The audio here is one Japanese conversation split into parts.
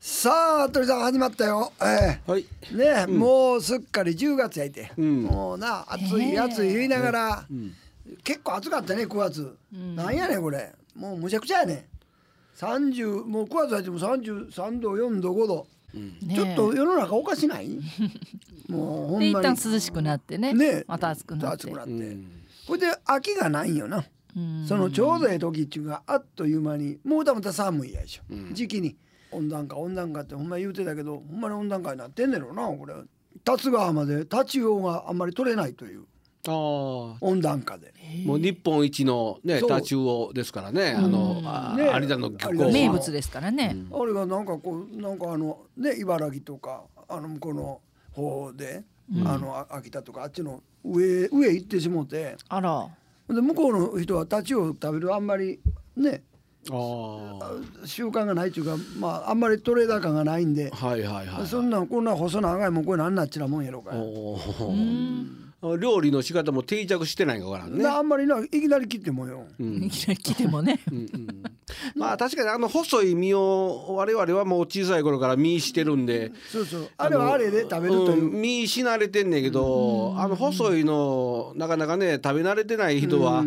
さあ鳥さん始まったよ、 はいね、もうすっかり10月やいて、もうな暑い暑い言いながら、結構暑かったね9月、なんやねんこれもうむちゃくちゃやね30もう9月入っても33度4度5度、ちょっと世の中おかしないもうほんまにで一旦涼しくなってねまた暑くなって、 これで秋がないんよな、そのちょうどええ時っていうかあっという間にもうまた寒いやでしょ、時期に温暖化ってほんま言うてたけどほんまに温暖化になってんねやろなこれ。竜ヶ浜でタチウオがあんまり取れないという温暖化で、 もう日本一のねタチウオですからね、有田の漁港名物ですからね、 あれがなんかこうなんかね茨城とか向こうの方で、秋田とかあっちの上行ってしもうて、 あらで向こうの人はタチウオ食べるあんまりね習慣がないというか、あんまりトレーダー感がないんで、そんなんこんな細長いもんこれなんなっちなもんやろか料理の仕方も定着してないかからね。 あんまりないきなり切ってもよ、 いきなり切ってもねまあ確かに細い実を我々はもう小さい頃から実してるんで、 そうあれはあれで食べるという、 実し慣れてんねんけど、細いのなかなかね食べ慣れてない人は、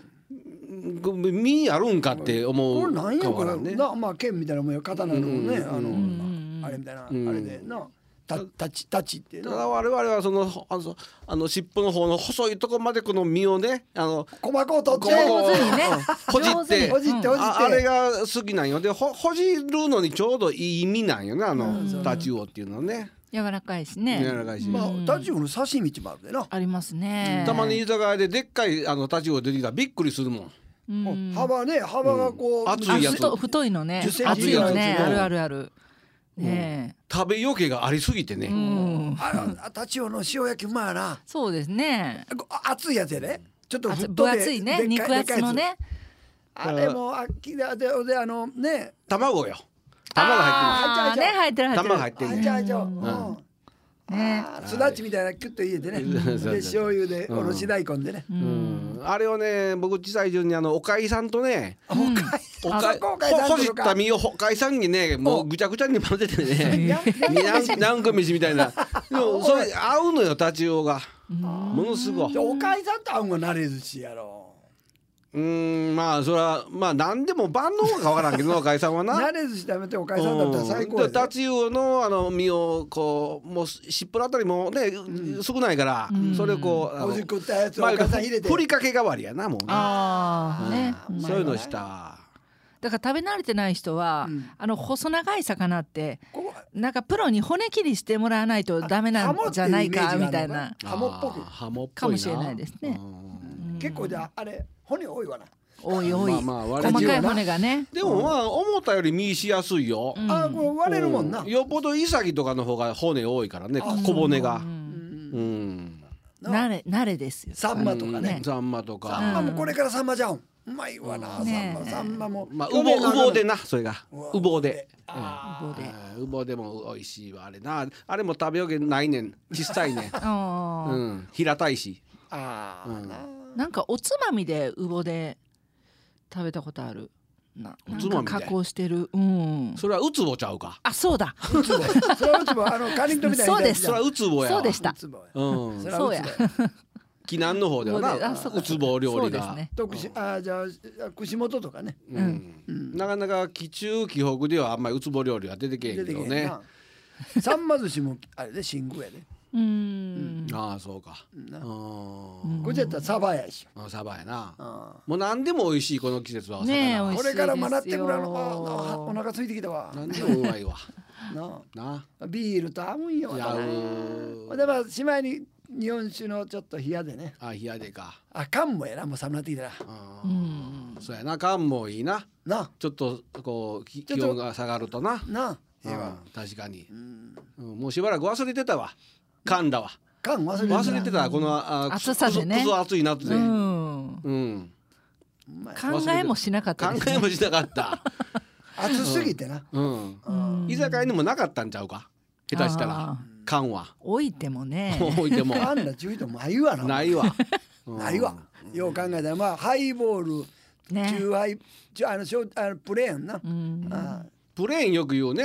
実あるんかって思うこれなんやこれね。 剣みたいなもんや刀のね、あれみたいな、あれでなタチってただ我々はその尻尾の方の細いとこまでこの実をね細かを取って上手にねほじってあれが好きなんよ。でほじるのにちょうどいい実なんよねタチウオっていうのはね。 柔らかいしね、 柔らかいし、 タチウオの刺身もあるでな、 ありますね。 たまに居酒屋ででっかいタチウオ出てきたらびっくりするもん。 幅がこう厚いやつ、 太いのね、 10センチ厚いのね、あるね、 食べよけがありすぎてね、 タチウオの塩焼きうまいやな。 そうですね、 熱いやつやで、ちょっと分厚いね、肉厚のね、 あれも秋でね卵よ、卵入ってる、 入ってる卵入ってるね、すだちみたいなキュッと入れてね、で醤油でおろし大根でね、 あれをね僕小さい順におかいさんとね、ほじった実をおかいさんにねもうぐちゃぐちゃに混ぜてね何個飯みたいな、でもそれ合うのよタチウオがものすごい。 おかいさんと合うんが慣れ寿司やろ。 まあそれは何でも万能かわからんけどおかいさんはな慣れ寿司食べておかいさんだったら最高やで。 タチウオの身をこうもう尻尾のあたりもね少ないから、それをこうおじくったやつをおかいさん入れてふりかけ代わりやなもうね、 そういうのした。 だから食べ慣れてない人は、細長い魚ってなんかプロに骨切りしてもらわないとダメなんじゃないかみたいな、 ハモっぽくかもしれないですね。 結構じゃあれ骨多いわな。 多い細かい骨がね。 でも思ったより身しやすいよ。 これ割れるもんな。 よっぽどイサギとかの方が骨多いからね、小骨が。 慣れですよ。 サンマとかね。 サンマとか。 サンマもこれからサンマじゃん。うまいわなサンマも。 ウボウでな、それがウボウで。ウボウでも美味しいわあれな。あれも食べようけないねん、小さいね。平たいし。 なんかおつまみでウボで食べたことあるな。なんか加工してる。 それはウツボちゃうか。 あ、そうだ。 それはウツボかりんとみたいな。 そうです。 それはウツボや。 そうでした。 そうや。 紀南の方ではなウツボ料理が。 じゃあ串本とかね。 なかなか紀中紀北ではあんまりウツボ料理が出てけへんけどね。 サンマ寿司もあれで新宮やで。 ああそうか。 こっちやったらサバやし。 サバやな。もう何でも美味しいこの季節は。 これから学ってくらのお腹空いてきたわ。 何でもうまいわ。 なビールと合うんよ。でまあしまいに日本酒のちょっと冷やでね。 冷やでか。 缶もやな、もう寒なってきたら。 そうやな、缶もいいな。ちょっとこう気温が下がるとな。確かに。もうしばらく忘れてたわ。缶だわ。 缶忘れてたこの暑さでね。 くそ暑い夏で。 考えもしなかった。 考えもしなかった。 暑すぎてな。 居酒屋にもなかったんちゃうか。下手したら缶は。 置いてもね。 置いても。 缶だちゅうともないわな。 ないわ。 ないわ。よう考えたらハイボール、チューハイ、プレーンな。 プレーンよく言うね。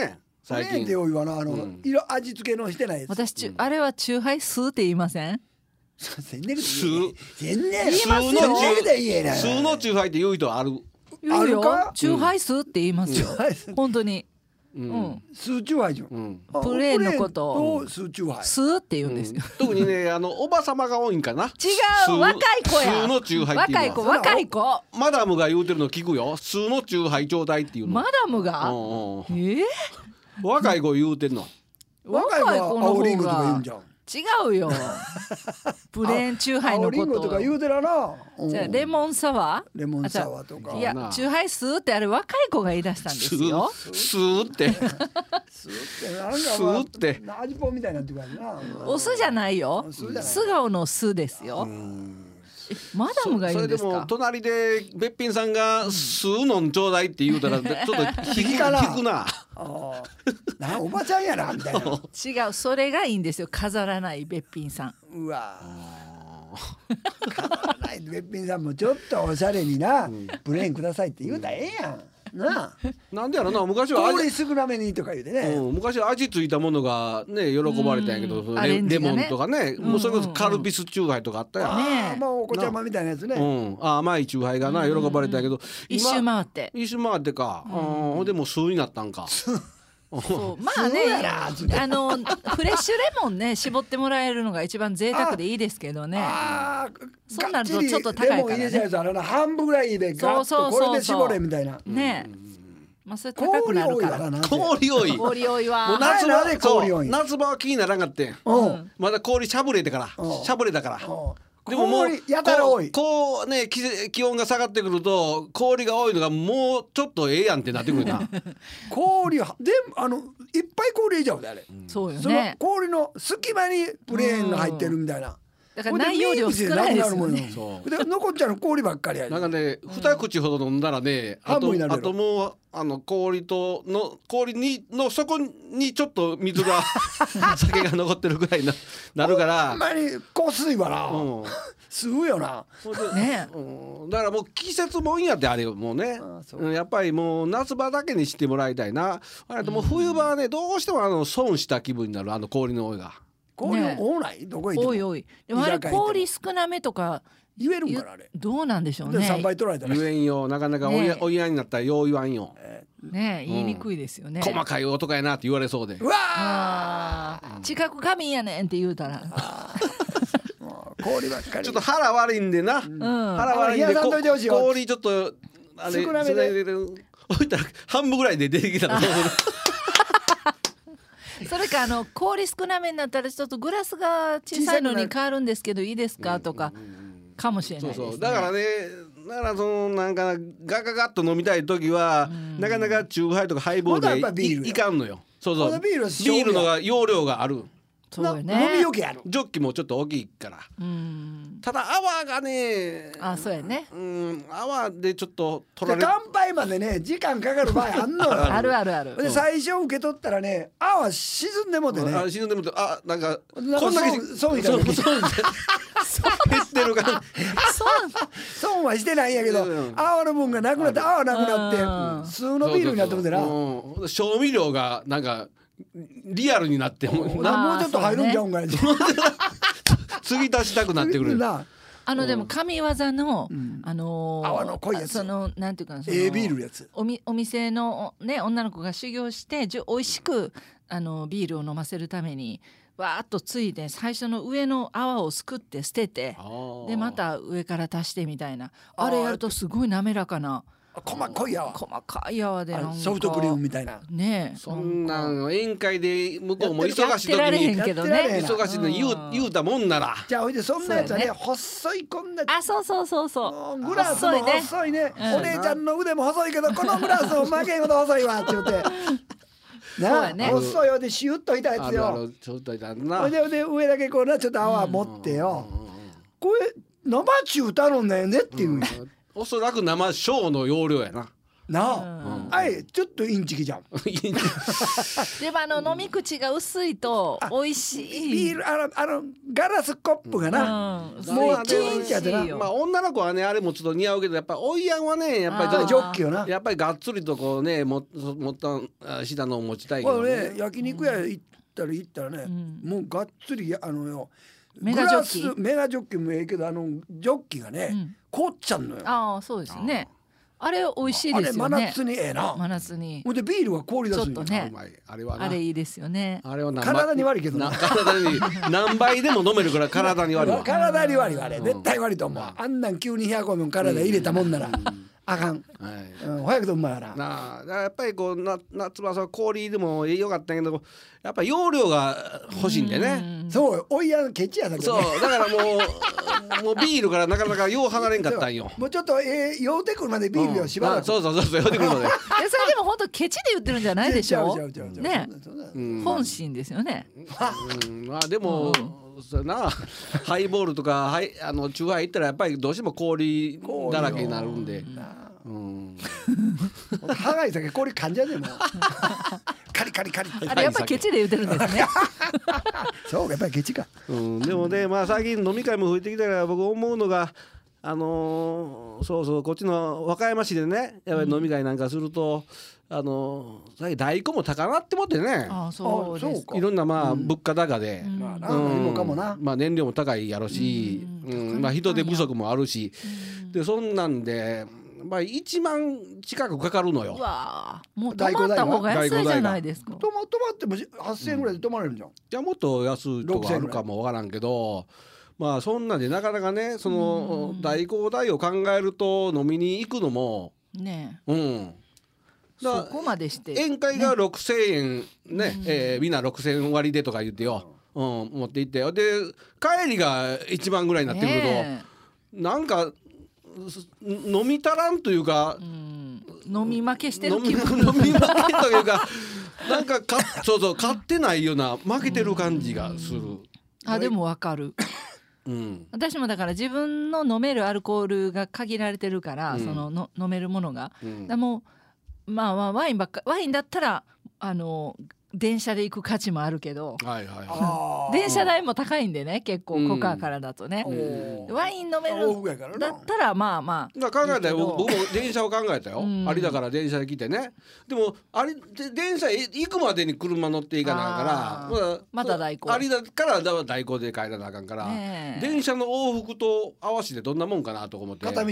最近。 で多いわな色味付けのしてないやつ。 私あれはチューハイ吸うって言いません？ 全然吸う全然言いますよ。 吸うのチューハイって言う人ある。 言うよ。 かチューハイ吸うって言いますよ。本当に。 スーチューハイじゃん。 プレーンのことをスーチューハイ。 吸うって言うんですよ。 特にねおばさまが多いんかな。 違う若い子や。 吸うのチューハイっていうのは若い子。 マダムが言うてるの聞くよ。吸うのチューハイちょうだいっていうの。 マダムが？ 若い子言うてんの。 若い子は青リンゴとか言うんじゃん。 違うよ。プレーンチューハイのこと。 青リンゴとか言うてらな。 じゃあレモンサワー？ レモンサワーとか。 いやチューハイ吸うってあれ若い子が言い出したんですよ。 吸うって。 吸うって味ぽんみたいになってくるな。 お酢じゃないよ。素顔の酢ですよ。マダムが言うんですか。 それでも隣でべっぴんさんが吸うのんちょうだいって言うたらちょっと引くな。 おばちゃんやなみたいな。 違うそれがいいんですよ。飾らないべっぴんさん。 うわ飾らないべっぴんさんもちょっとおしゃれになプレーンくださいって言うたらええやん。 なんでやろな。昔は氷少なめにとか言うてね、 昔は味ついたものがね喜ばれたんやけど、レモンとかね、もうそれこそカルピスチューハイとかあったやん。 まあお子ちゃまみたいなやつね。 甘いチューハイがな喜ばれたんやけど、 一周回ってか。ほんでもう数になったんか。 そうまあねフレッシュレモンね絞ってもらえるのが一番贅沢でいいですけどね。そうなるとちょっと高いからね。レモン入れちゃうやつ半分ぐらいでガッとこれで絞れみたいな。 ねまあそれ高くなるから。 氷多い。 氷多いわ。 夏場は気にならんかってまだ氷しゃぶれだから。でももうやたら多い。 こうね気温が下がってくると氷が多いのがもうちょっとええやんってなってくるな。 氷はでいっぱい氷入れちゃうであれ。 そうよね。 その氷の隙間にプレーンが入ってるみたいな。 だから内容量少ないですよね。 で残っちゃうの氷ばっかりや。 なんかね2口ほど飲んだらねあともう氷の底にちょっと水が酒が残ってるぐらいになるからほんまに香水はな吸うよな。 ねだからもう季節もんやってあれよもうね。やっぱりもう夏場だけにしてもらいたいな。あれともう冬場はねどうしても損した気分になる氷の多いが。 氷多ないどこ行っても。 多い。でもあれ氷少なめとか言えるんからあれ。 どうなんでしょうね。 3倍取られたら言えんよ。なかなかお嫌になったらよう言わんよ。 ね言いにくいですよね。 細かい男やなって言われそうで。 うわ近く神やねんって言うたら。 氷ばっかり。 ちょっと腹悪いんでな。腹悪いんで氷ちょっとあれ少なめで置いたら半分ぐらいで出てきたら。 それか氷少なめになったらちょっとグラスが小さいのに変わるんですけどいいですかとかかもしれないですね。 だからねなんかガガガッと飲みたい時はなかなかチューハイとかハイボールでいかんのよ。そうビールのが容量がある。 そうよね。 飲みよけある。 ジョッキもちょっと大きいから。ただ泡がねそうやね。 泡でちょっと取られる。 乾杯までね時間かかる場合あんのよ。 ある。で最初受け取ったらね泡沈んでもてね。 沈んでもてなんかこんだけ損減ってるから損はしてないんやけど泡の分がなくなって泡なくなって普通のビールになってもてな。 調味料がなんかリアルになってもうちょっと入るんちゃうんかい。 継ぎ足したくなってくる。 でも神業の泡の濃いやつ。 なんていうかビールやつ。 お店のね女の子が修行して美味しくビールを飲ませるためにわーっとついて最初の上の泡をすくって捨ててでまた上から足してみたいなあれやるとすごい滑らかな。 細かい泡でなんかソフトクリームみたいなね。 そんなん宴会で向こうも忙しい時に忙しいの言うたもんならじゃあほいでそんなやつはね細いこんなそうグラスも細いね。お姉ちゃんの腕も細いけどこのグラスも負けんほど細いわって言って細いよでシュッといたやつよ。で上だけこうなちょっと泡持ってよこれ生中頼んだよねっていう。 おそらく生小の容量やな。 なあ、あいちょっとインチキじゃん。 でも飲み口が薄いと美味しい。 ビールガラスコップがな、もうチーンってやってな。 まあ女の子はねあれもちょっと似合うけど、やっぱりおいやんはねやっぱりジョッキよな。 やっぱりがっつりとこうね持った下のを持ちたいけどね。焼肉屋行ったらね、もうがっつりメガジョッキ、 メガジョッキもええけどジョッキがね凍っちゃうのよ。 ああそうですね。あれ美味しいですよね。 真夏にええな。 真夏に。 ほんでビールは氷出すんよ。 ちょっとね。あれいいですよね。 あれは体に悪いけどな。 体に何倍でも飲めるから体に悪いわ。 体に悪いわあれ。絶対悪いと思う。あんなん急に100も体入れたもんならあかん。早くとうまいから。 なあやっぱりこう夏場は氷でもよかったけど、やっぱり容量が欲しいんでね。 そうおいやケチやだけど。 そうだからもうビールからなかなかよう離れんかったんよ。 もうちょっと酔うてくるまでビールをしばらく。 そう酔うてくるまで。 それでも本当ケチで言ってるんじゃないでしょ。ね。 ね。 本心ですよね。 まあでもそうなハイボールとかチューハイ行ったらやっぱりどうしても氷だらけになるんで。 ハガイさんが氷噛んじゃうねもう。カリカリカリ。 あれやっぱりケチで言ってるんですね。 そうやっぱりケチか。 でもねまあ最近飲み会も増えてきたから僕思うのがそうこっちの和歌山市でねやっぱり飲み会なんかすると最近大根も高なってもってね。 そうですか。 いろんなまあ物価高で、 まあ燃料も高いやろし、まあ人手不足もあるし、でそんなんで。まあ1万近くかかるのよ。 うわもう泊まった方が安いじゃないですか。 泊まっても8,000円ぐらいで泊まれるじゃん。 じゃあもっと安いとこあるかもわからんけど、まあそんなんでなかなかねその代行代を考えると飲みに行くのもねそこまでして宴会が6,000円ね、みんな6,000円割でとか言ってよ、持って行ってで帰りが1万ぐらいになってくると、なんか飲み足らんというか、 飲み負けしてる気分。 飲み負けというかなんかそう買ってないような負けてる感じがする。 でもわかる。私もだから自分の飲めるアルコールが限られてるから、その飲めるものが、もうまあワインだったら電車で行く価値もあるけど、電車代も高いんでね結構コカからだとね、ワイン飲めるだったらまあ考えたよ。僕も電車を考えたよ。ありだから電車で来てね。でも電車行くまでに車乗っていかないからまた代行、 ありだから代行で帰らなあかんから、電車の往復と合わせてどんなもんかなと思って。 片道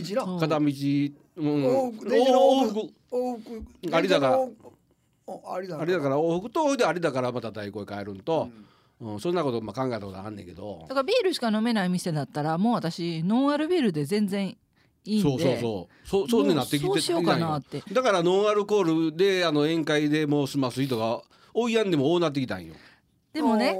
往復ありだからありだから往復とありだからまた代行へ帰るんと、そんなこと考えたことあんねんけど、 だからビールしか飲めない店だったらもう私ノンアルビールで全然いいんで、 そうになってきて、 そうしようかなって。 だからノンアルコールで宴会でもう済ます人がおいやんでも多なってきたんよ。 でもね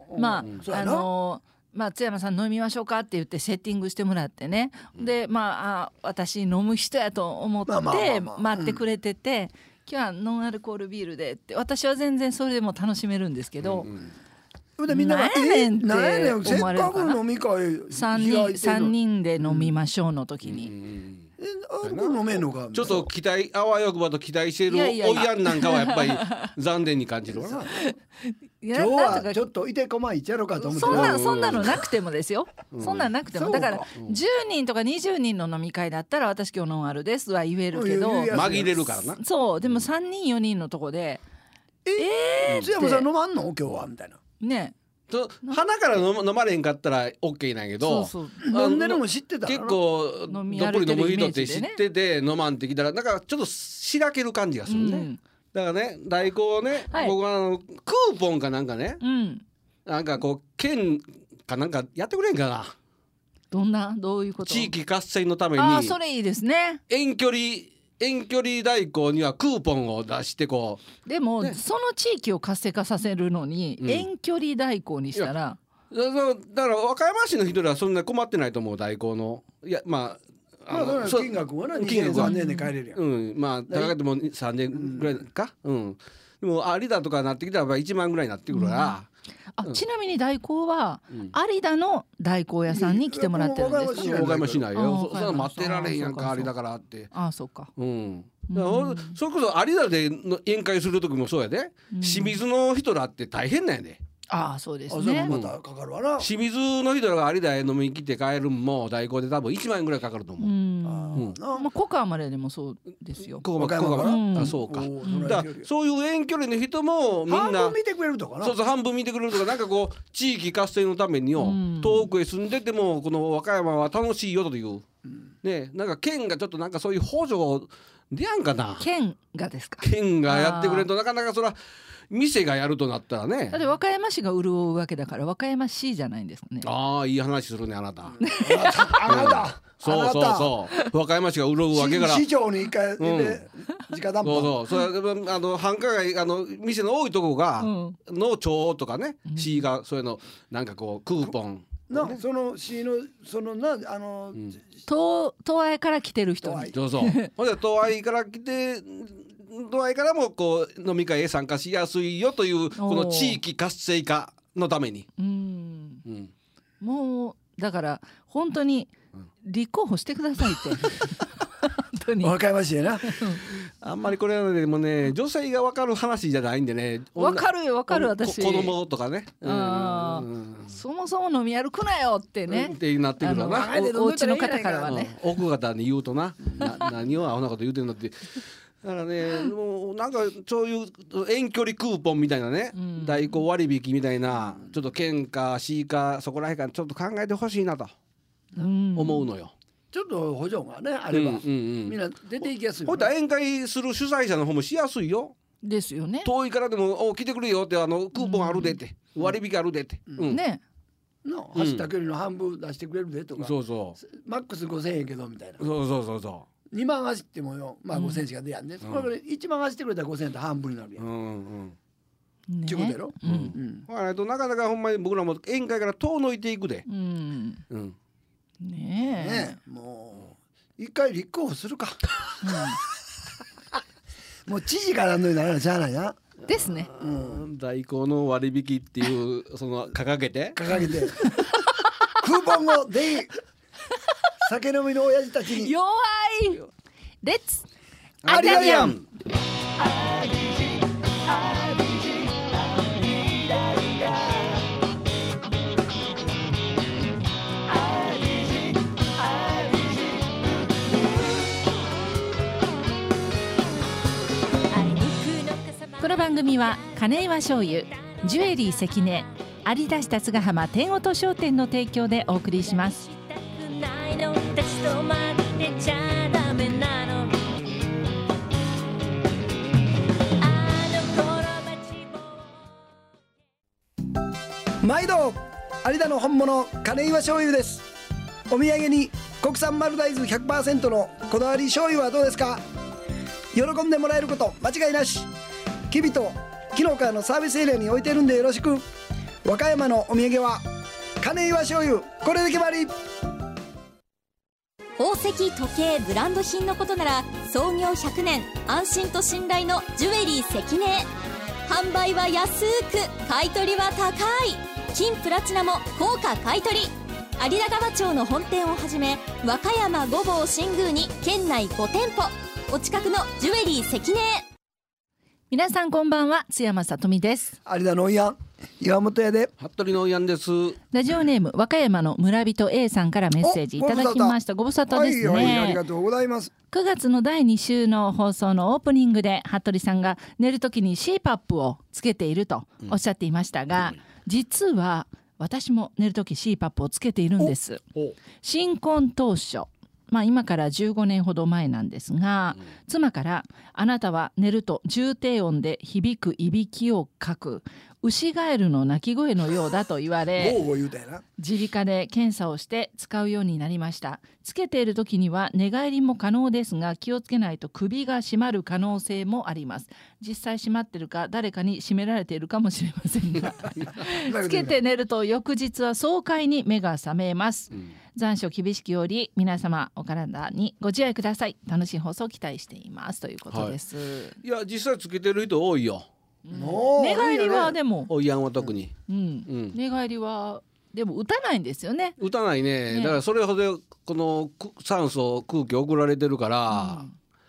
津山さん飲みましょうかって言ってセッティングしてもらってね、で私飲む人やと思って待ってくれてて、今日はノンアルコールビールでって私は全然それでも楽しめるんですけど、 みんなが何やねんって思われるかな。 せっかく飲み会 3人で飲みましょうの時に、 飲めんのかちょっとあわよくばと期待しているおいやんなんかはやっぱり残念に感じるわな。 今日はちょっといてこまいっちゃろうかと思って。 そんなのなくてもですよ。そんなんなくてもだから10人とか20人の飲み会だったら私今日ノンアルですは言えるけど紛れるからな。 そうでも3人4人のとこで津山さん飲まんの今日はみたいなね。 鼻から飲まれへんかったら OK なんやけど、 飲んでるのも知ってた結構どっぷり飲む人って知ってて飲まんってきたらなんかちょっとしらける感じがするね。だからね代行ね、僕はクーポンかなんかね、なんかこう券かなんかやってくれんかな。 どういうこと？ 地域活性のために。 それいいですね。 遠距離代行にはクーポンを出してこう。 でも、その地域を活性化させるのに、遠距離代行にしたら。 だから和歌山市の人らはそんな困ってないと思う代行の。いや金額はな2,000円で帰れるやん。 高くても3,000ぐらいか。でも有田とかなってきたら1万ぐらいになってくるから。 ちなみに代行は有田の代行屋さんに来てもらってるんですか？ 和歌山市内よ。そんな待ってられへんやんか有田からって。 そうか。 だからそれこそ有田で宴会する時もそうやで、清水の人らって大変なんやで。 ああそうですあそれね。 もまたかかるわな。 清水の人らが有田へ飲みに来て帰るんも代行で多分1万円ぐらいかかると思う。 まあコカまででもそうですよ。 ここ和歌山から。 あそうか。 おーだからそういう遠距離の人もみんな半分見てくれるとかな。 そうそう半分見てくれるとか、なんかこう地域活性のためによ、遠くへ住んでてもこの和歌山は楽しいよという、ね、なんか県がちょっとなんかそういう補助でやんかな。 県がですか。 県がやってくれるとなかなかそら店がやるとなったらね。 だって和歌山市が潤うわけだから和歌山市じゃないんですかね。 ああいい話するねあなた。 あなた。 そうそうそう和歌山市が潤うわけから。 市長に一回で直談判。 そうそれ繁華街店の多いとこがの町とかね、市がそういうのなんかこうクーポンな、その市のそのな東愛から来てる人に。 そうそうほんで東愛から来て東愛からもこう飲み会へ参加しやすいよというこの地域活性化のために。 もうだから本当に立候補してくださいって本当に和歌山市やな。 あんまりこれでもね女性が分かる話じゃないんでね。 分かるよ分かる私。 子供とかね。 そもそも飲み歩くなよってね。 ってなってくるわな。 お家の方からはね。 奥方に言うとな何をアホなこと言うてんのって。だからねもうなんかそういう遠距離クーポンみたいなね、代行割引みたいなちょっと県か市かそこらへんからちょっと考えてほしいなと思うのよ。 ちょっと補助がねあればみんな出ていきやすい。 ほいたら宴会する主催者の方もしやすいよ。 ですよね。 遠いからでも来てくれよってクーポンあるでって割引あるでってね。 の走った距離の半分出してくれるでとか。 そうそうマックス5000円けどみたいな。 そう 2万走ってもよまあ5000円しか出やんね。これ1万走ってくれたら5000円って半分になるやん。ってことやろ。 なかなかほんまに僕らも宴会から遠のいていくで。 ねえもう一回立候補するか。もう知事からのにならなしゃあないな。 ですね。 代行の割引っていうその掲げてクーポンをで酒飲みの親父たちに弱いレッツアリアリアン。 この番組は金岩醤油、ジュエリー関根、有田下津ヶ浜天音商店の提供でお送りします。 毎度有田の本物金岩醤油です。お土産に国産丸大豆 100% のこだわり醤油はどうですか。喜んでもらえること間違いなし。きびと昨日からのサービスエリアに置いてるんでよろしく。和歌山のお土産は金岩醤油、これで決まり。 宝石、時計、ブランド品のことなら創業100年安心と信頼のジュエリー関根。販売は安く買い取りは高い。金プラチナも高価買い取り。有田川町の本店をはじめ和歌山、御坊、新宮に県内5店舗。お近くのジュエリー関根。 皆さんこんばんは、津山さとみです。 有田のおいやん岩本屋で服部のおいやんです。 ラジオネーム和歌山の村人 A さんからメッセージいただきました。ご無沙汰ですね。 ありがとうございます。 9月の第2週の放送のオープニングで服部さんが寝るときに CPAP をつけているとおっしゃっていましたが、実は私も寝るとき CPAP をつけているんです。新婚当初、今から15年ほど前なんですが、妻からあなたは寝ると重低音で響くいびきをかく牛ガエルの鳴き声のようだと言われ耳鼻科で検査をして使うようになりました。つけている時には寝返りも可能ですが、気をつけないと首が締まる可能性もあります。実際締まってるか誰かに締められているかもしれませんがつけて寝ると翌日は爽快に目が覚めます。残暑厳しきより皆様お体にご自愛ください。楽しい放送を期待していますということです。 いや実際つけてる人多いよ。 寝返りはでもおいやんは特に、 寝返りはでも打たないんですよね。 打たないね。だからそれほどこの酸素空気送られてるから、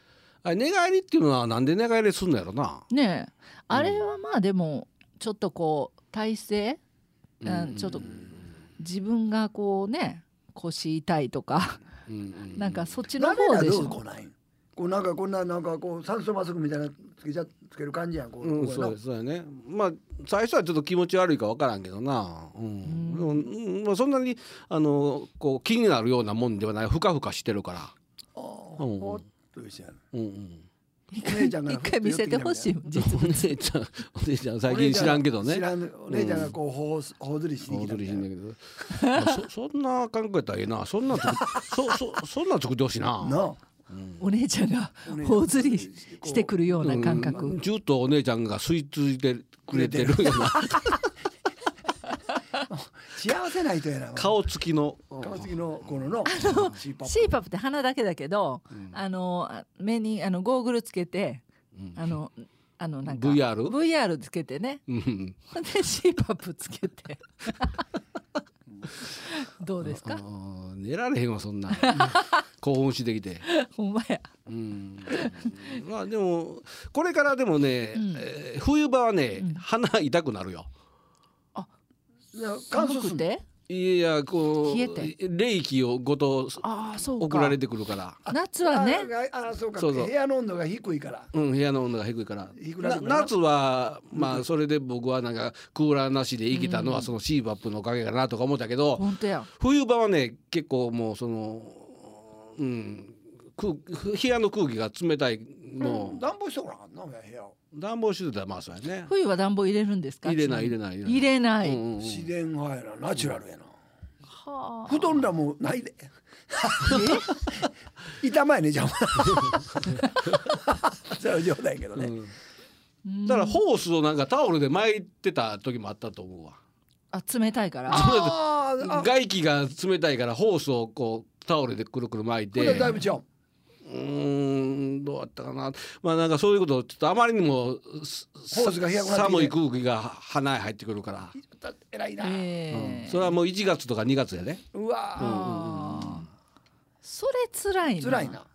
寝返りっていうのはなんで寝返りすんのやろな。 ねえ、あれはまあでもちょっとこう体勢、ちょっと自分がこうね腰痛いとか、なんかそっちの方でしょ。 こうなんかこんななんかこう酸素マスクみたいなつける感じやん。こうそうやね。まあ最初はちょっと気持ち悪いか分からんけどな。まあそんなにこう気になるようなもんではない。ふかふかしてるから。 ほっとしてやる。 一回見せてほしい。実お姉ちゃん最近知らんけどね。 お姉ちゃんがこう頬ずりしてきたみたいな。そんな感覚やったらええな。そんな作ってほしいな。 お姉ちゃんが頬ずりしてくるような感覚。 ずっとお姉ちゃんが吸い付いてくれてるような。 幸せな人やな。 顔つきのこのシーパップって鼻だけだけど、目にゴーグルつけて、なんか VR つけてね。でシーパップつけて。どうですか？ 寝られへんわそんな。興奮してきて。 ほんまや。 まあでもこれからでもね、冬場はね鼻痛くなるよ。 寒くて？ いやこう冷気をごと送られてくるから。 夏はね。 そうか。部屋の温度が低いから。 部屋の温度が低いから。夏はまあそれで僕はなんかクーラーなしで生きたのはそのシーバップのおかげかなとか思ったけど、冬場はね結構もうその部屋の空気が冷たいの。 暖房してごらんな部屋を。 暖房してたらまあそうやね。 冬は暖房入れるんですか？ 入れない。 自然派やな、ナチュラルやな。布団らもないで。板前ねじゃん。それは冗談やけどね。 だからホースをなんかタオルで巻いてた時もあったと思うわ。 冷たいから。 外気が冷たいからホースをこうタオルでくるくる巻いて。 これだいぶ違う。 どうだったかな。まあなんかそういうことちょっとあまりにも寒い空気が鼻へ入ってくるから。 偉いな。 それはもう1月とか2月やね。 うわ。 それ辛いな。 辛いな。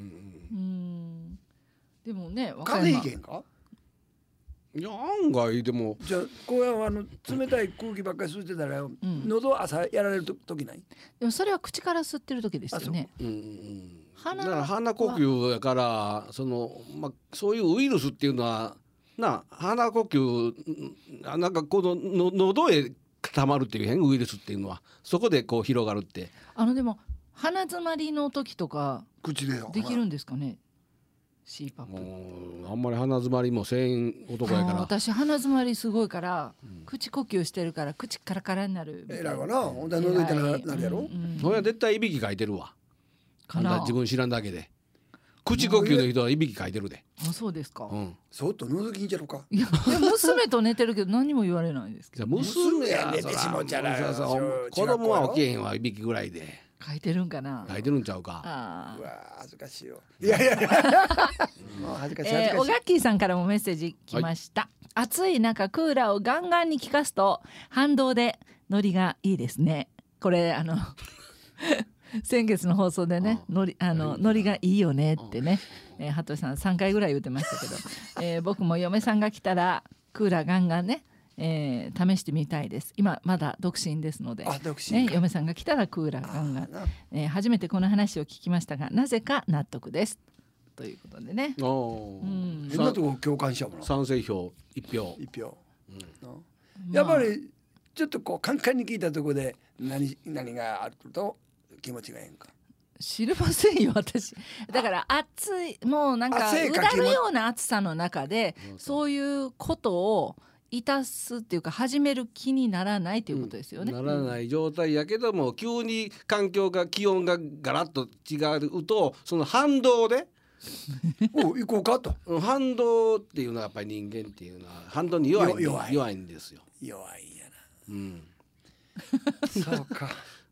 でもね、 風邪ひけんか？ いや案外でも。 じゃあこれは冷たい空気ばっかり吸ってたら喉朝やられる時ない？ でもそれは口から吸ってる時ですよね。 だから鼻呼吸やからそういうウイルスっていうのは鼻呼吸なんかこの喉へ溜まるっていう変ウイルスっていうのはそこでこう広がるって。 でも鼻詰まりの時とか口でできるんですかね？シーパップ。 あんまり鼻詰まりもせん男やから。 私鼻詰まりすごいから、口呼吸してるから口カラカラになる。 偉いわな。ほんと喉痛くなるやろ。 それは絶対いびきかいてるわ。自分知らんだけで。口呼吸の人はいびきかいてるで。 そうですか。 そっと覗きんちゃろか。 いや娘と寝てるけど何も言われないですけど。 娘や寝てしもちゃら。 子供は起きへんわいびきぐらいで。 書いてるんかな。 書いてるんちゃうか。 うわ恥ずかしいよ。いや恥ずかしい。 おがっきーさんからもメッセージ来ました。暑い中クーラーをガンガンに効かすと反動でノリがいいですね。これ先月の放送でねノリがいいよねってね、服部さん3回ぐらい言ってましたけど、僕も嫁さんが来たらクーラーガンガンね、試してみたいです。今まだ独身ですので、嫁さんが来たらクーラーガンガン、初めてこの話を聞きましたがなぜか納得ですということでね。 変なとこ共感しちゃうもん。 賛成票1票。 やっぱりちょっとこうカンカンに聞いたところで何があると気持ちがええんか知りませんよ私。だから暑いもうなんかうだるような暑さの中でそういうことをいたすっていうか始める気にならないということですよね。 ならない状態やけども急に気温がガラッと違うとその反動で行こうかと。 反動っていうのはやっぱり人間っていうのは反動に弱いんですよ。 弱いんやな。そうか。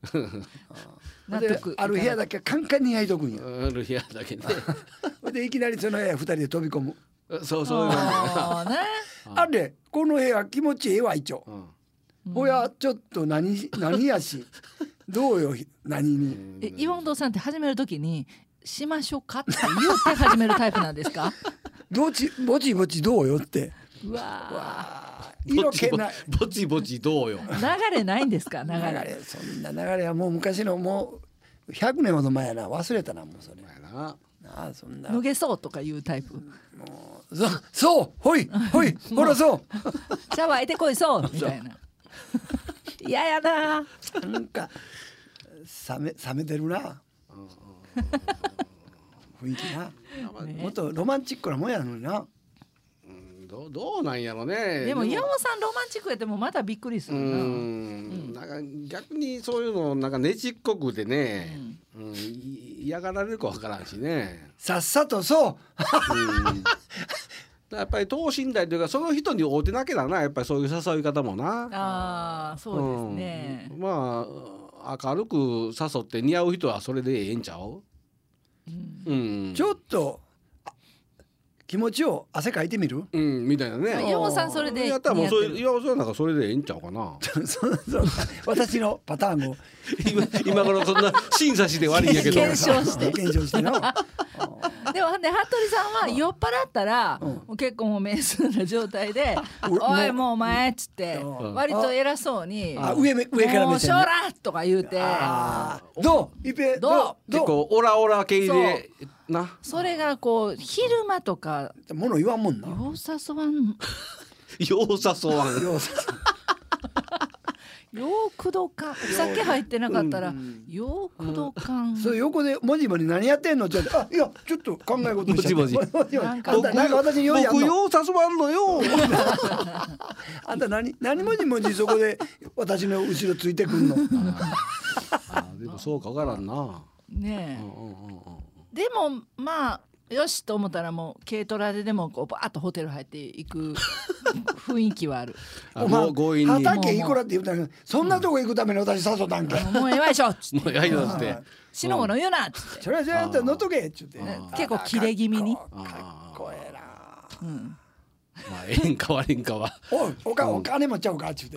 ある部屋だけカンカンに焼いとくんや。 ある部屋だけね。 でいきなりその部屋2人で飛び込む。 そういうあれこの部屋気持ちええわ一応。ほやちょっと何やしどうよ何に。 岩本さんって始める時にしましょうかって言って始めるタイプなんですか？ ぼちぼちどうよって。 うわ色気ない。 ぼちぼちどうよ。 流れないんですか？流れそんな流れはもう昔のもう100年ほど前やな。忘れたなもうそれ。ああそんな。 脱げそうとかいうタイプ。 もうそうほいほいほらそう。 シャワーいてこいそうみたいな。嫌やな。 なんか冷めてるな。雰囲気な。もっとロマンチックなもんやのにな。 どうなんやろね。 でも岩本さんロマンチックやってもまたびっくりするな。 なんか逆にそういうのなんかねちっこくでね、嫌がられるかわからんしね。 さっさとそう。 やっぱり等身大というかその人に会うてなきゃだな、やっぱりそういう誘い方もな。 ああそうですね。 まあ明るく誘って似合う人はそれでええんちゃう。 ちょっと気持ちを汗かいてみる、 みたいなね。 岩本さんそれでやったらもう岩本さんなんかそれでええんちゃうかな。 私のパターンを今頃そんな審査して悪いんやけど検証してな。 でも服部さんは酔っ払ったら、結構もう瞑想な状態で「おいもうお前」っつって割と偉そうに 「上から目線もうしょら!」とか言うて 「どう一平どう?」 結構オラオラ系でな。 それがこう昼間とかもの言わんもんな。 よう誘わんよう誘わんようくどかん、お酒入ってなかったらようくどかん。 そう横でもじもじ何やってんのって言って、あいやちょっと考え事してもじもじなんか私にようやんの。 僕よう誘わんのよ。 あんた何もじもじそこで私の後ろついてくんの。 でもそうかわからんな。 ねえ。でもまあよしと思ったらもう軽トラででもこうバーッとホテル入っていく雰囲気はある。 お前畑いくらって言ったらそんなとこ行くために私誘ったんけ。 もうええわいしょっつって。 もうええわっつって。 しのごの言うなっつって。 それはじゃあ乗っとけっつってね。 結構キレ気味に。 かっこええな。 まあええんか悪いんかは。 お金持っちゃうかっつって。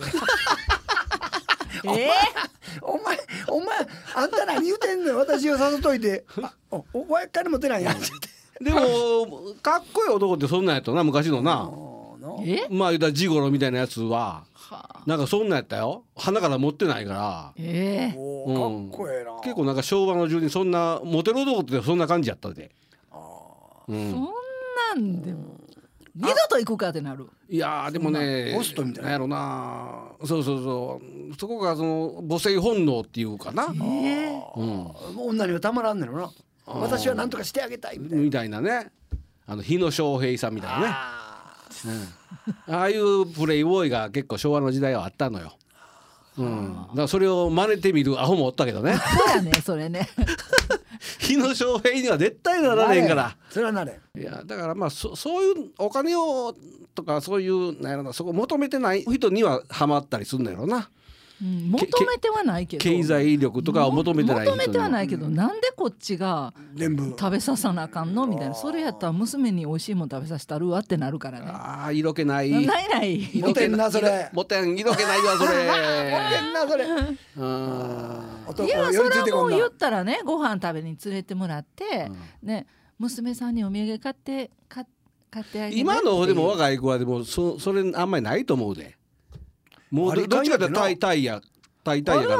お前あんた何言うてんのよ。私を誘っといてお前金持ってないやんって。 でもかっこいい男ってそんなんやったな昔のな。まあ言うたらジゴロみたいなやつはなんかそんなんやったよ。鼻から持ってないから。 かっこええな。 結構なんか昭和の中にそんなモテる男ってそんな感じやったで。 そんなんでも二度と行くかってなる。 いやでもねホストみたいなやろな。そうそこがその母性本能っていうかな。 女にはたまらんねんな。私は何とかしてあげたいみたいなね。日野翔平さんみたいなね。ああいうプレイボーイが結構昭和の時代はあったのよ。だからそれを真似てみるアホもおったけどね。 そうやねそれね。 日野翔平には絶対なられんから。 それはなれん。 いやだからまあそういうお金をとかそういうなんやろな、そこ求めてない人にはハマったりするんだろうな。 求めてはないけど経済力とかを求めてない人に求めてはないけど、なんでこっちが全部食べささなあかんのみたいな。それやったら娘に美味しいもん食べさせたるわってなるからね。 ああ色気ない。 ないモテんなそれ。 モテん色気ないわそれ。 モテんなそれ。 いやそれはもう言ったらね、ご飯食べに連れてもらってね、娘さんにお土産買ってあげる。 今のでも若い子はでもそれあんまりないと思うで。もうどっちかってタイやから。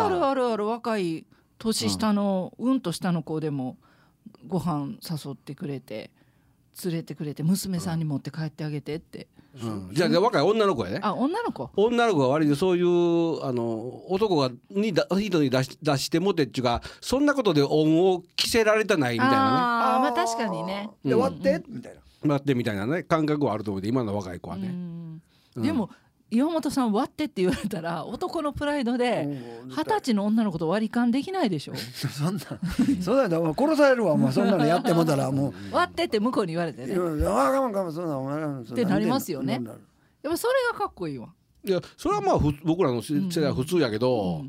ある若い年下のうんと下の子でもご飯誘ってくれて連れてくれて、娘さんに持って帰ってあげてって。 じゃあ若い女の子やね。 女の子が割とそういう男が人に出してもてっていうか、そんなことで恩を着せられたないみたいなね。 まあ確かにね。 で割ってみたいな。 割ってみたいなね感覚はあると思うで、今の若い子はね。 でも岩本さん割ってって言われたら男のプライドで20歳の女の子と割り勘できないでしょ。 そんな殺されるわ。もうそんなのやってもたらもう割ってって向こうに言われてねってなりますよね。やっぱそれがかっこいいわ。 いやそれはまあ僕らの世代は普通やけど、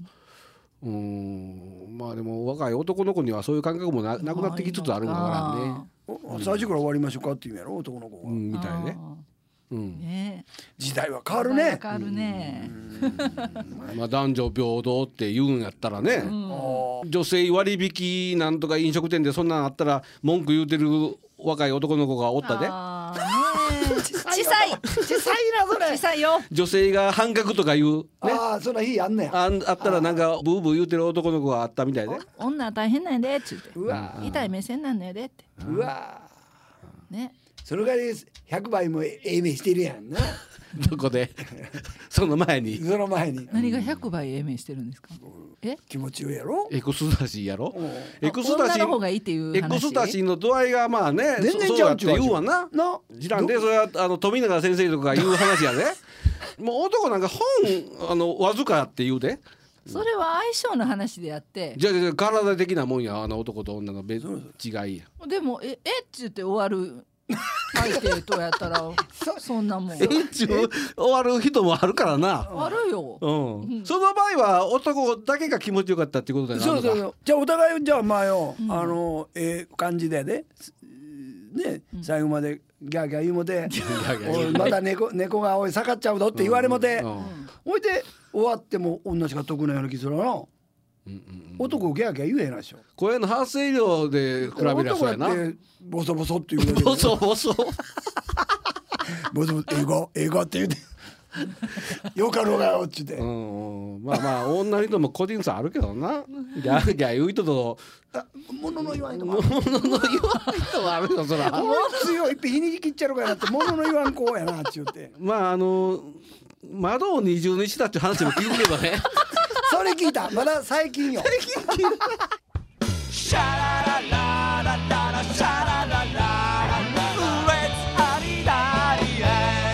まあでも若い男の子にはそういう感覚もなくなってきつつあるんだからね。 最初から終わりましょうかって言うんやろ男の子が。 みたいね。 ね、 時代は変わるね。 変わるね。 まあ男女平等って言うんやったらね、女性割引なんとか飲食店でそんなんあったら文句言うてる若い男の子がおったで。 小さいなそれ。小さいよ。 女性が半額とか言うね。 ああそんな日あんねや。 あったらなんかブーブー言うてる男の子があったみたいで。 女は大変なんやでっつって。 うわ痛い目線なんやでって。 うわね。 それが100倍もええ目してるやんな。 どこでその前に何が100倍ええ目してるんですか。 気持ちよいやろ。 エクスタシーやろ。エクスタシーの方がいいっていう話。 エクスタシーの度合いがまあね、 全然ちゃうって言うわな。知らんで、それは富永先生とか言う話やで。もう男なんか本わずかって言うで。 それは相性の話であって。 じゃあ体的なもんや。男と女の別違いや。 でもって言って終わる相手とやったらそんなもん。 終わる人もあるからな。 あるよ。 その場合は男だけが気持ちよかったってことだよね。 そうじゃあお互いじゃあまあよ感じでね最後までギャーギャー言うもてまだ猫がおい下がっちゃうぞって言われもておいで終わっても女しか得ないような気するな。男ギャーギャー言えないでしょ。 これの発声量で比べりゃそうやな。 男ってボソボソって言うだけでボソボソ英語って言うてよかろうがよっちゅうて。 まあまあ女の人も個人差あるけどな。ギャーギャー言う人と物の言わん人もあるよそら。 もう強いって日にち切っちゃうからなって物の言わん子やなっちゅうて。 まあ窓を二重にしたっていう話も聞くけどね。 それ聞いた。まだ最近よ。シャララララララシャララララレッツハリダリ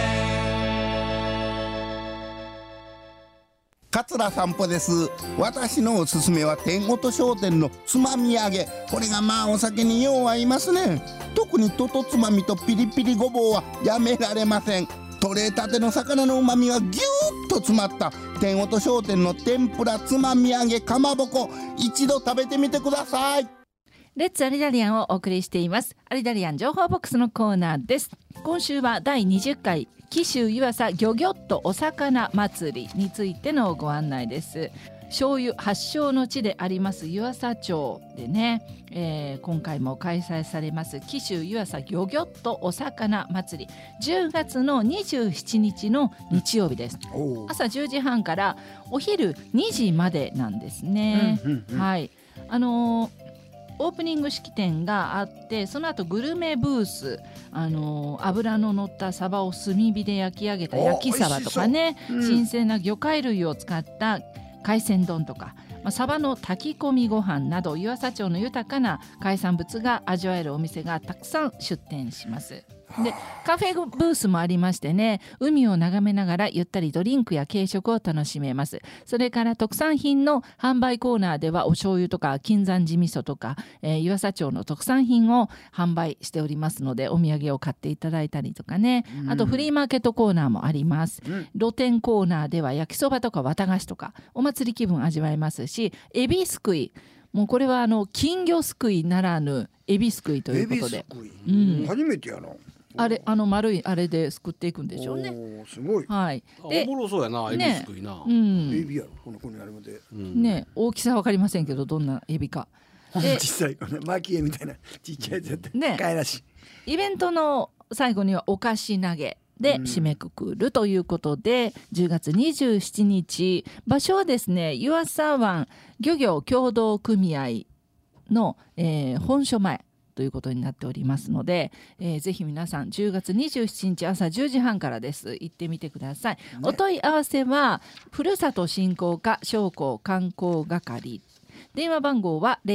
桂散歩です。私のおすすめは天音商店のつまみ揚げ。これがまあお酒によう合いますね。特にととつまみとピリピリごぼうはやめられません。取れたての魚のうまみがぎゅーっと詰まった天音商店の天ぷらつまみ揚げかまぼこ、一度食べてみてください。 レッツアリダリアンをお送りしています。アリダリアン情報ボックスのコーナーです。今週は第20回紀州湯浅ギョギョッとお魚祭りについてのご案内です。醤油発祥の地であります湯浅町でね、今回も開催されます紀州湯浅ギョギョッとお魚祭り、10月の27日の日曜日です。朝10時半からお昼2時までなんですね。はい、オープニング式典があって、その後グルメブース、油の乗ったサバを炭火で焼き上げた焼きサバとかね、新鮮な魚介類を使った海鮮丼とか、サバの炊き込みご飯など湯浅町の豊かな海産物が味わえるお店がたくさん出店します。でカフェブースもありましてね、海を眺めながらゆったりドリンクや軽食を楽しめます。それから特産品の販売コーナーではお醤油とか金山寺味噌とか、湯浅町の特産品を販売しておりますので、お土産を買っていただいたりとかね、あとフリーマーケットコーナーもあります。露店コーナーでは焼きそばとか綿菓子とかお祭り気分味わえますし、エビすくい、もうこれは金魚すくいならぬエビすくいということで、 初めてやな。 あれ丸いあれですくっていくんでしょうね。 すごい。 はい。 おもろそうやな、エビすくいな。 エビやろこのやるまで。 ね、大きさわかりませんけどどんなエビか。 小さいこの巻き絵みたいなちっちゃいやつやってね。可愛らしい。イベントの最後にはお菓子投げで締めくくるということで、10月27日場所はですね、湯浅湾漁業協同組合の、本所前ということになっておりますので、ぜひ皆さん10月27日朝10時半からです。行ってみてください。お問い合わせはふるさと振興課商工観光係、電話番号は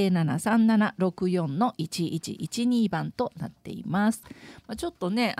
073764-1112 番となっています。ちょっとね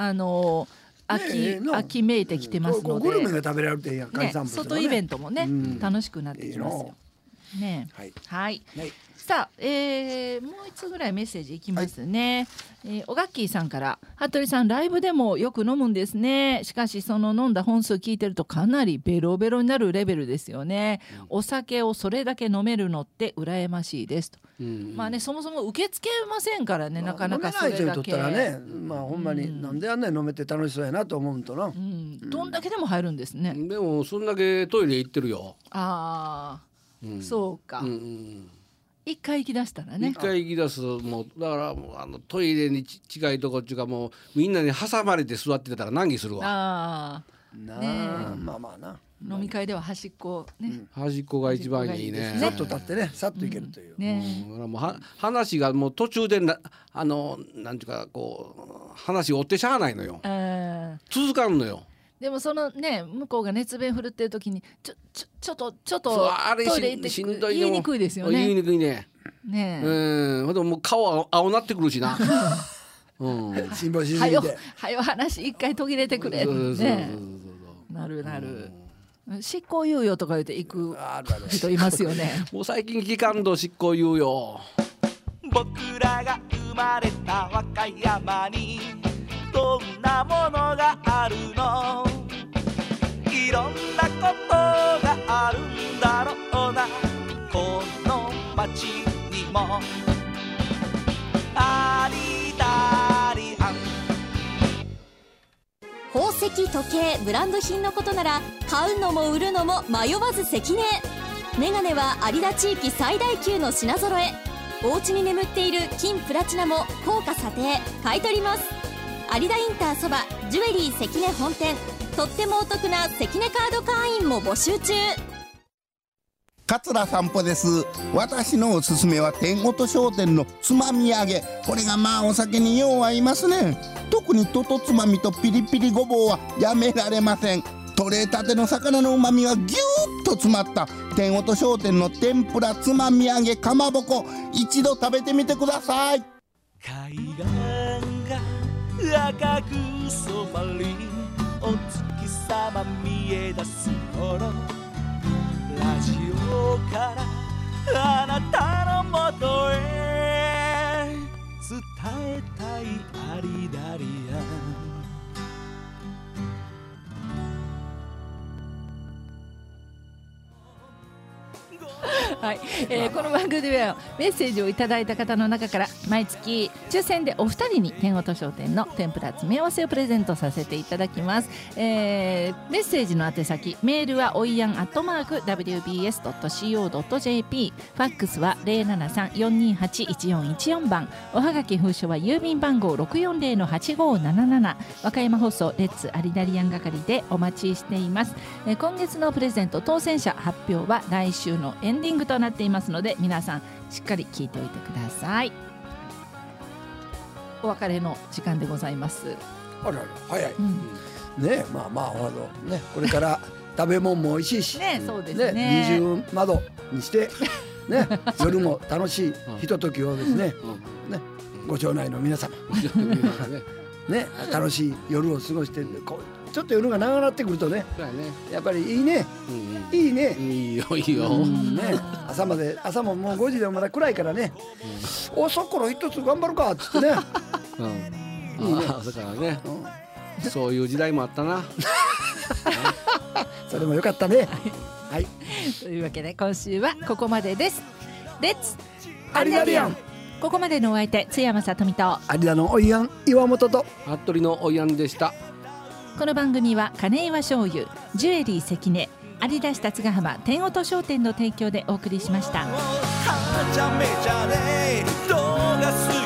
秋めいてきてますので、 グルメが食べられるっていいやん、海産物のね、 外イベントもね、楽しくなってきますよ。 ね、 はい、 はい、 はい、 さあ、もう一つぐらいメッセージいきますね、おがっきーさんから、服部さんライブでもよく飲むんですね。しかしその飲んだ本数聞いてるとかなりベロベロになるレベルですよね、お酒をそれだけ飲めるのって羨ましいですと、まあね、そもそも受け付けませんからね、なかなかそれだけ飲めない人にとったらね、まあほんまになんであんなに飲めて楽しそうやなと思うとな、 どんだけでも入るんですね。 でもそんだけトイレ行ってるよ。 ああ、そうか、一回行き出したらね、 一回行き出す、もうだからもうトイレに近いとこっていうか、もうみんなに挟まれて座ってたら難儀するわ。 あなあ、まあまあな、 飲み会では端っこね、 端っこが一番いいね。 さっと立ってね、さっといけるという、 もう話がもう途中でなんていうかこう話を追ってしゃあないのよ、続かんのよ。 でもそのね、向こうが熱弁振るってる時にちょっとあれトイレ行ってしんどい言いにくいですよね。 言いにくいね。ほんでもう顔青なってくるしな。 辛抱しすぎて。 はよ話一回途切れてくれね。なる。執行猶予とか言って行く人いますよね。 もう最近聞かんと執行猶予。 僕らが生まれた和歌山にどんなものがあるの、いろんなことがあるんだろうな、この街にもありだりはん。 宝石、時計、ブランド品のことなら買うのも売るのも迷わず関根。メガネは有田地域最大級の品揃え。お家に眠っている金プラチナも高価査定買い取ります。有田インターそばジュエリー関根本店、とってもお得な関根カード会員も募集中。 桂散歩です。私のおすすめは天音商店のつまみ揚げ。これがまあお酒によう合いますね。特にととつまみとピリピリごぼうはやめられません。取れたての魚のうまみがぎゅーっと詰まった天音商店の天ぷらつまみ揚げかまぼこ、一度食べてみてください。 海岸が赤く染まり、お月様見え出す頃、ラジオからあなたのもとへ伝えたいアリダリアン。 はい、この番組ではメッセージをいただいた方の中から毎月抽選でお二人に天音商店の天ぷら詰め合わせをプレゼントさせていただきます。メッセージの宛先、メールはおいやん@wbs.co.jp、 ファックスは 073-428-1414 番、おはがき封書は郵便番号 640-8577、 和歌山放送レッツアリダリアン係でお待ちしています。今月のプレゼント当選者発表は来週のエンディングとなっていますので、皆さんしっかり聞いておいてください。お別れの時間でございます。 あらら早い、ね、まあね、これから食べ物も美味しいしね、そうですね、 二重窓にしてね、夜も楽しいひとときをですね、ご町内の皆様ね、楽しい夜を過ごしてこうちょっと夜が長なってくるとね、やっぱりいいね、いいね、 いいよ、 ね、朝ももう5時でもまだ暗いからね、そこから一つ頑張るかっつってね、 いいね、だからね、そういう時代もあったな。 それもよかったね。はい、 というわけで今週はここまでです。レッツアリダリアン。 ここまでのお相手、津山さとみと有田のおいやん岩本と服部のおいやんでした。 この番組は金岩醤油、ジュエリー関根、有田市辰ヶ浜天音商店の提供でお送りしました。 はちゃめちゃで動画す